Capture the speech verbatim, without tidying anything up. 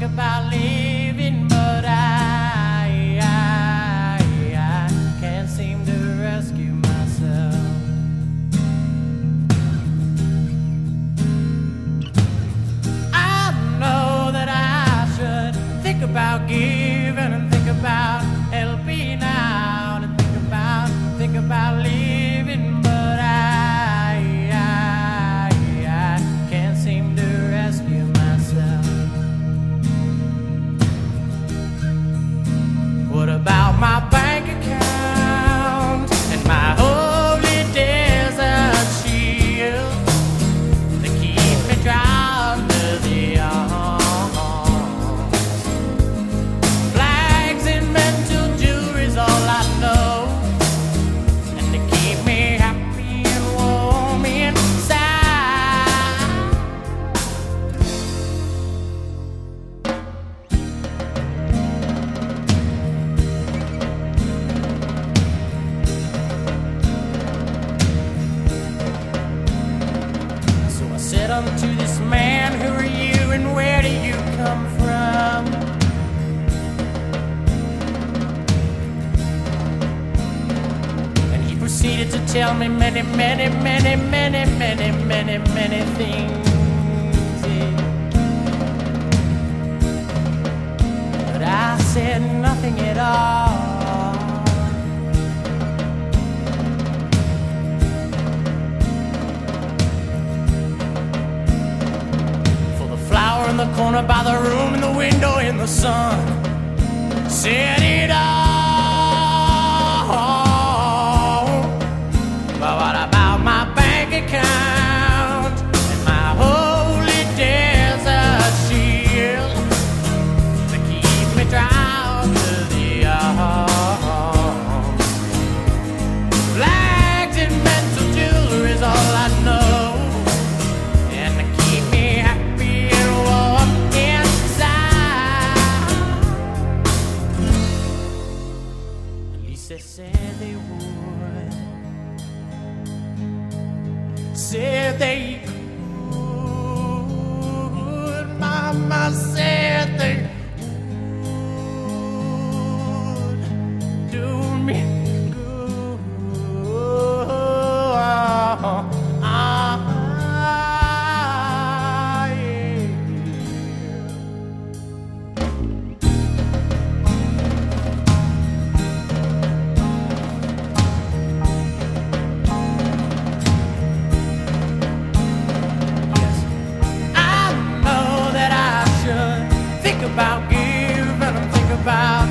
about leaving, but I, I, I can't seem to rescue myself. I know that I should think about giving and think about helping out and think about, think about leaving, but I, I, I can't seem to rescue myself. What about my bank account and my holy desert shield that keep me dry under the arms? Flags and mental jewelry's all I know, and they keep me happy and warm inside. So I said unto this man, who are you and where do you come from? And he proceeded to tell me many, many, many, many, many, many, many things. Yeah. But I said nothing at all. In the corner by the room, in the window, in the sun, said it all. But what about my bank account and my holy desert shield to keep me dry under the arms? Flags and mental jewelry's all I know, and to keep me happy and warm inside. At least they said they would, said they could. Mama said they would do me good. Ah, yeah. I know that I should think about giving and think about